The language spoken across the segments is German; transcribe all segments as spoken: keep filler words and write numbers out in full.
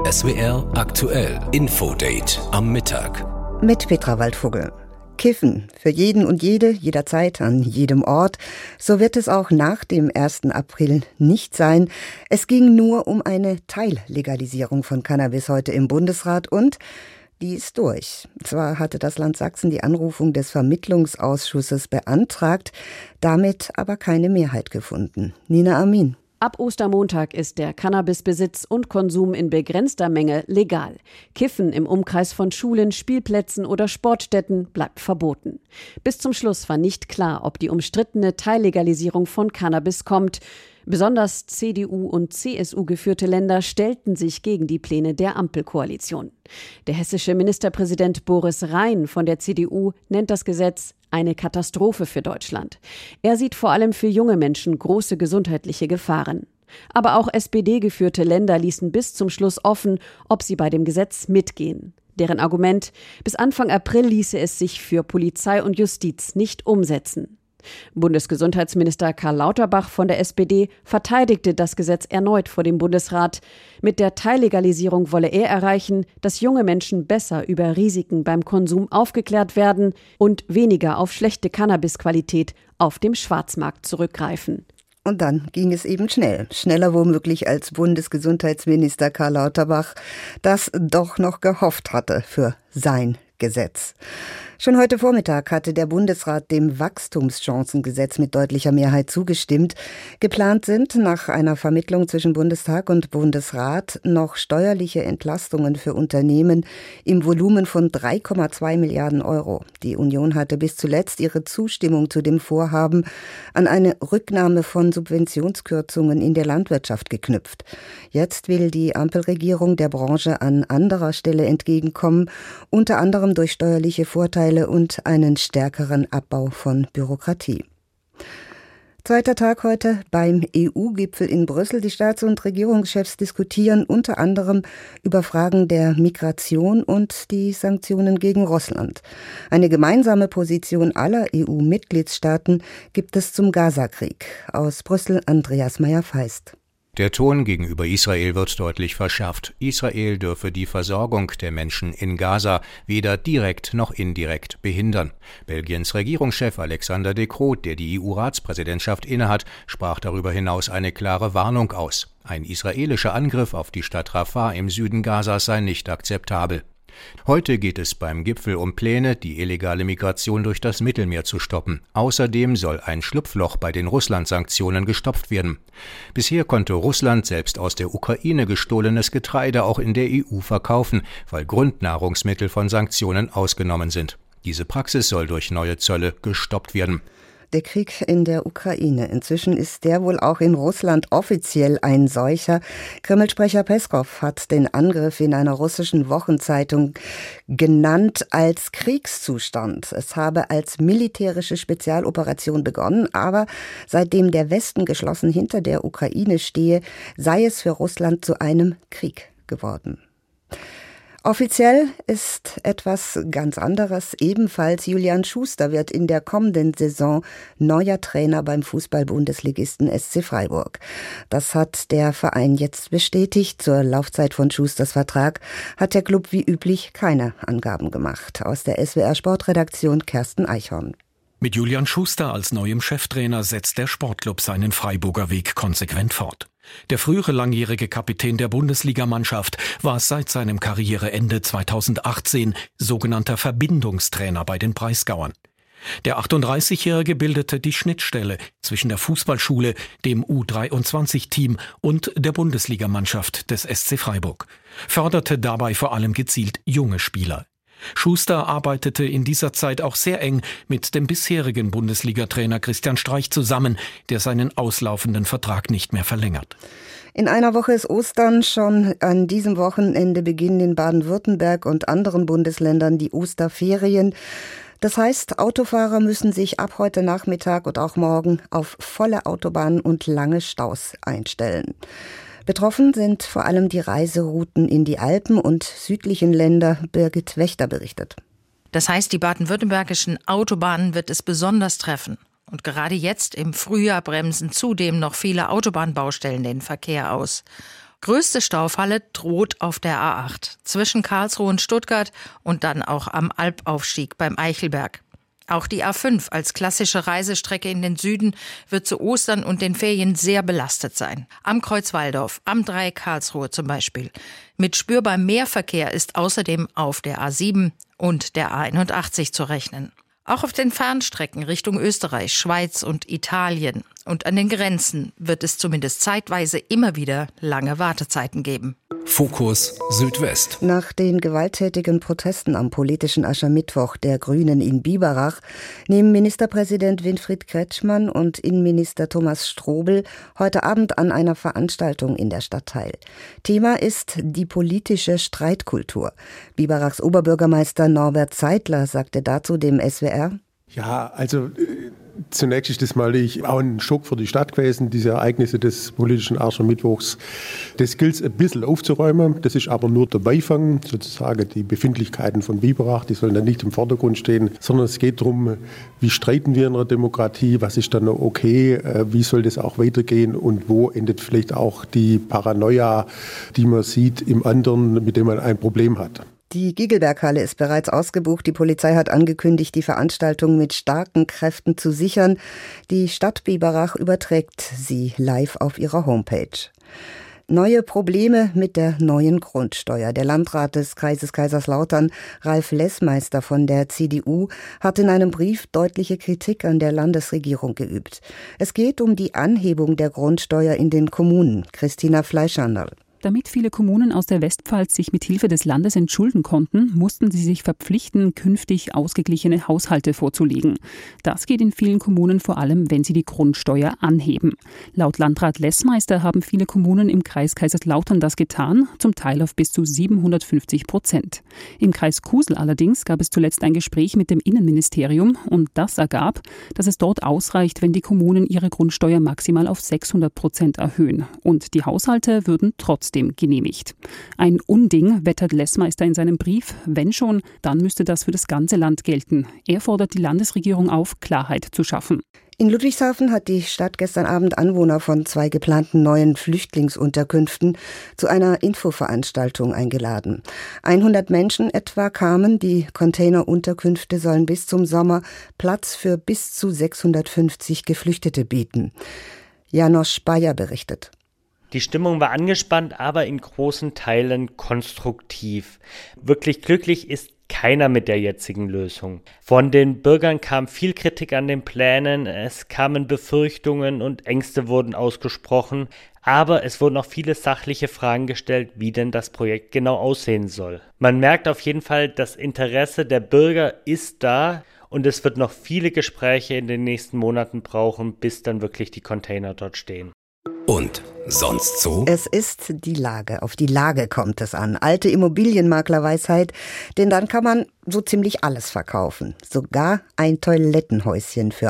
S W R aktuell Infodate am Mittag. Mit Petra Waldvogel. Kiffen für jeden und jede, jederzeit, an jedem Ort. So wird es auch nach dem ersten April nicht sein. Es ging nur um eine Teillegalisierung von Cannabis heute im Bundesrat und die ist durch. Zwar hatte das Land Sachsen die Anrufung des Vermittlungsausschusses beantragt, damit aber keine Mehrheit gefunden. Nina Amin. Ab Ostermontag ist der Cannabisbesitz und Konsum in begrenzter Menge legal. Kiffen im Umkreis von Schulen, Spielplätzen oder Sportstätten bleibt verboten. Bis zum Schluss war nicht klar, ob die umstrittene Teillegalisierung von Cannabis kommt. Besonders C D U- und C S U-geführte Länder stellten sich gegen die Pläne der Ampelkoalition. Der hessische Ministerpräsident Boris Rhein von der C D U nennt das Gesetz eine Katastrophe für Deutschland. Er sieht vor allem für junge Menschen große gesundheitliche Gefahren. Aber auch S P D-geführte Länder ließen bis zum Schluss offen, ob sie bei dem Gesetz mitgehen. Deren Argument: bis Anfang April ließe es sich für Polizei und Justiz nicht umsetzen. Bundesgesundheitsminister Karl Lauterbach von der S P D verteidigte das Gesetz erneut vor dem Bundesrat. Mit der Teillegalisierung wolle er erreichen, dass junge Menschen besser über Risiken beim Konsum aufgeklärt werden und weniger auf schlechte Cannabisqualität auf dem Schwarzmarkt zurückgreifen. Und dann ging es eben schnell. Schneller womöglich als Bundesgesundheitsminister Karl Lauterbach das doch noch gehofft hatte für sein Gesetz. Schon heute Vormittag hatte der Bundesrat dem Wachstumschancengesetz mit deutlicher Mehrheit zugestimmt. Geplant sind nach einer Vermittlung zwischen Bundestag und Bundesrat noch steuerliche Entlastungen für Unternehmen im Volumen von drei Komma zwei Milliarden Euro. Die Union hatte bis zuletzt ihre Zustimmung zu dem Vorhaben an eine Rücknahme von Subventionskürzungen in der Landwirtschaft geknüpft. Jetzt will die Ampelregierung der Branche an anderer Stelle entgegenkommen, unter anderem durch steuerliche Vorteile und einen stärkeren Abbau von Bürokratie. Zweiter Tag heute beim E U-Gipfel in Brüssel. Die Staats- und Regierungschefs diskutieren unter anderem über Fragen der Migration und die Sanktionen gegen Russland. Eine gemeinsame Position aller E U-Mitgliedstaaten gibt es zum Gaza-Krieg. Aus Brüssel Andreas Meyer-Feist. Der Ton gegenüber Israel wird deutlich verschärft. Israel dürfe die Versorgung der Menschen in Gaza weder direkt noch indirekt behindern. Belgiens Regierungschef Alexander De Croo, der die E U-Ratspräsidentschaft innehat, sprach darüber hinaus eine klare Warnung aus. Ein israelischer Angriff auf die Stadt Rafah im Süden Gazas sei nicht akzeptabel. Heute geht es beim Gipfel um Pläne, die illegale Migration durch das Mittelmeer zu stoppen. Außerdem soll ein Schlupfloch bei den Russland-Sanktionen gestopft werden. Bisher konnte Russland selbst aus der Ukraine gestohlenes Getreide auch in der E U verkaufen, weil Grundnahrungsmittel von Sanktionen ausgenommen sind. Diese Praxis soll durch neue Zölle gestoppt werden. Der Krieg in der Ukraine. Inzwischen ist der wohl auch in Russland offiziell ein solcher. Kreml-Sprecher Peskow hat den Angriff in einer russischen Wochenzeitung genannt als Kriegszustand. Es habe als militärische Spezialoperation begonnen, aber seitdem der Westen geschlossen hinter der Ukraine stehe, sei es für Russland zu einem Krieg geworden. Offiziell ist etwas ganz anderes. Ebenfalls Julian Schuster wird in der kommenden Saison neuer Trainer beim Fußball-Bundesligisten S C Freiburg. Das hat der Verein jetzt bestätigt. Zur Laufzeit von Schusters Vertrag hat der Club wie üblich keine Angaben gemacht. Aus der S W R-Sportredaktion Kersten Eichhorn. Mit Julian Schuster als neuem Cheftrainer setzt der Sportclub seinen Freiburger Weg konsequent fort. Der frühere langjährige Kapitän der Bundesligamannschaft war seit seinem Karriereende zweitausendachtzehn sogenannter Verbindungstrainer bei den Breisgauern. Der achtunddreißigjährige bildete die Schnittstelle zwischen der Fußballschule, dem U dreiundzwanzig-Team und der Bundesligamannschaft des S C Freiburg, förderte dabei vor allem gezielt junge Spieler. Schuster arbeitete in dieser Zeit auch sehr eng mit dem bisherigen Bundesliga-Trainer Christian Streich zusammen, der seinen auslaufenden Vertrag nicht mehr verlängert. In einer Woche ist Ostern. Schon an diesem Wochenende beginnen in Baden-Württemberg und anderen Bundesländern die Osterferien. Das heißt, Autofahrer müssen sich ab heute Nachmittag und auch morgen auf volle Autobahnen und lange Staus einstellen. Betroffen sind vor allem die Reiserouten in die Alpen und südlichen Länder. Birgit Wächter berichtet. Das heißt, die baden-württembergischen Autobahnen wird es besonders treffen. Und gerade jetzt im Frühjahr bremsen zudem noch viele Autobahnbaustellen den Verkehr aus. Größte Staufalle droht auf der A acht, zwischen Karlsruhe und Stuttgart und dann auch am Alpaufstieg beim Eichelberg. Auch die A fünf als klassische Reisestrecke in den Süden wird zu Ostern und den Ferien sehr belastet sein. Am Kreuz Walldorf, am Dreieck Karlsruhe zum Beispiel. Mit spürbar mehr Verkehr ist außerdem auf der A sieben und der A einundachtzig zu rechnen. Auch auf den Fernstrecken Richtung Österreich, Schweiz und Italien und an den Grenzen wird es zumindest zeitweise immer wieder lange Wartezeiten geben. Fokus Südwest. Nach den gewalttätigen Protesten am politischen Aschermittwoch der Grünen in Biberach nehmen Ministerpräsident Winfried Kretschmann und Innenminister Thomas Strobel heute Abend an einer Veranstaltung in der Stadt teil. Thema ist die politische Streitkultur. Biberachs Oberbürgermeister Norbert Zeitler sagte dazu dem S W R: Ja, also äh, zunächst ist das mal auch ein Schock für die Stadt gewesen, diese Ereignisse des politischen Aschermittwochs. Das gilt es ein bisschen aufzuräumen, das ist aber nur der Beifang, sozusagen die Befindlichkeiten von Biberach, die sollen dann nicht im Vordergrund stehen, sondern es geht darum, wie streiten wir in einer Demokratie, was ist dann okay, äh, wie soll das auch weitergehen und wo endet vielleicht auch die Paranoia, die man sieht im anderen, mit dem man ein Problem hat. Die Gigelberghalle ist bereits ausgebucht. Die Polizei hat angekündigt, die Veranstaltung mit starken Kräften zu sichern. Die Stadt Biberach überträgt sie live auf ihrer Homepage. Neue Probleme mit der neuen Grundsteuer. Der Landrat des Kreises Kaiserslautern, Ralf Lessmeister von der C D U, hat in einem Brief deutliche Kritik an der Landesregierung geübt. Es geht um die Anhebung der Grundsteuer in den Kommunen. Christina Fleischhandel. Damit viele Kommunen aus der Westpfalz sich mit Hilfe des Landes entschulden konnten, mussten sie sich verpflichten, künftig ausgeglichene Haushalte vorzulegen. Das geht in vielen Kommunen vor allem, wenn sie die Grundsteuer anheben. Laut Landrat Lessmeister haben viele Kommunen im Kreis Kaiserslautern das getan, zum Teil auf bis zu siebenhundertfünfzig Prozent. Im Kreis Kusel allerdings gab es zuletzt ein Gespräch mit dem Innenministerium und das ergab, dass es dort ausreicht, wenn die Kommunen ihre Grundsteuer maximal auf sechshundert Prozent erhöhen. Und die Haushalte würden trotzdem genehmigt. Ein Unding, wettert Lessmeister in seinem Brief. Wenn schon, dann müsste das für das ganze Land gelten. Er fordert die Landesregierung auf, Klarheit zu schaffen. In Ludwigshafen hat die Stadt gestern Abend Anwohner von zwei geplanten neuen Flüchtlingsunterkünften zu einer Infoveranstaltung eingeladen. hundert Menschen etwa kamen. Die Containerunterkünfte sollen bis zum Sommer Platz für bis zu sechshundertfünfzig Geflüchtete bieten. Janosch Bayer berichtet. Die Stimmung war angespannt, aber in großen Teilen konstruktiv. Wirklich glücklich ist keiner mit der jetzigen Lösung. Von den Bürgern kam viel Kritik an den Plänen, es kamen Befürchtungen und Ängste wurden ausgesprochen, aber es wurden auch viele sachliche Fragen gestellt, wie denn das Projekt genau aussehen soll. Man merkt auf jeden Fall, das Interesse der Bürger ist da und es wird noch viele Gespräche in den nächsten Monaten brauchen, bis dann wirklich die Container dort stehen. Und sonst so? Es ist die Lage. Auf die Lage kommt es an. Alte Immobilienmaklerweisheit, denn dann kann man so ziemlich alles verkaufen. Sogar ein Toilettenhäuschen für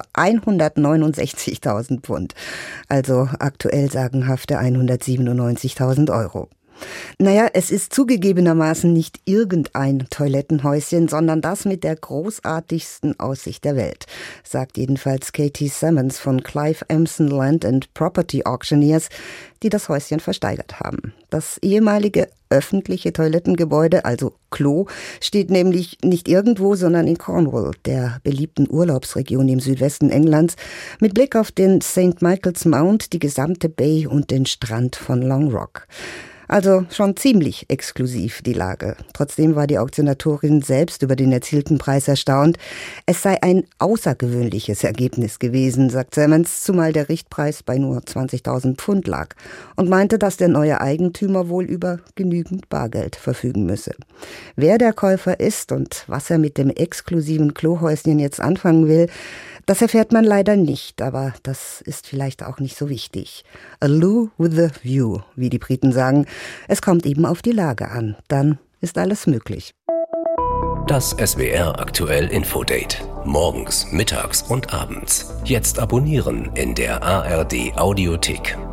hundertneunundsechzigtausend Pfund. Also aktuell sagenhafte hundertsiebenundneunzigtausend Euro. Naja, es ist zugegebenermaßen nicht irgendein Toilettenhäuschen, sondern das mit der großartigsten Aussicht der Welt, sagt jedenfalls Katie Simmons von Clive Empson Land and Property Auctioneers, die das Häuschen versteigert haben. Das ehemalige öffentliche Toilettengebäude, also Klo, steht nämlich nicht irgendwo, sondern in Cornwall, der beliebten Urlaubsregion im Südwesten Englands, mit Blick auf den Sankt Michael's Mount, die gesamte Bay und den Strand von Long Rock. Also schon ziemlich exklusiv die Lage. Trotzdem war die Auktionatorin selbst über den erzielten Preis erstaunt. Es sei ein außergewöhnliches Ergebnis gewesen, sagt Simmons, zumal der Richtpreis bei nur zwanzigtausend Pfund lag und meinte, dass der neue Eigentümer wohl über genügend Bargeld verfügen müsse. Wer der Käufer ist und was er mit dem exklusiven Klohäuschen jetzt anfangen will, das erfährt man leider nicht, aber das ist vielleicht auch nicht so wichtig. A loo with a view, wie die Briten sagen. Es kommt eben auf die Lage an. Dann ist alles möglich. Das S W R Aktuell Infodate. Morgens, mittags und abends. Jetzt abonnieren in der A R D Audiothek.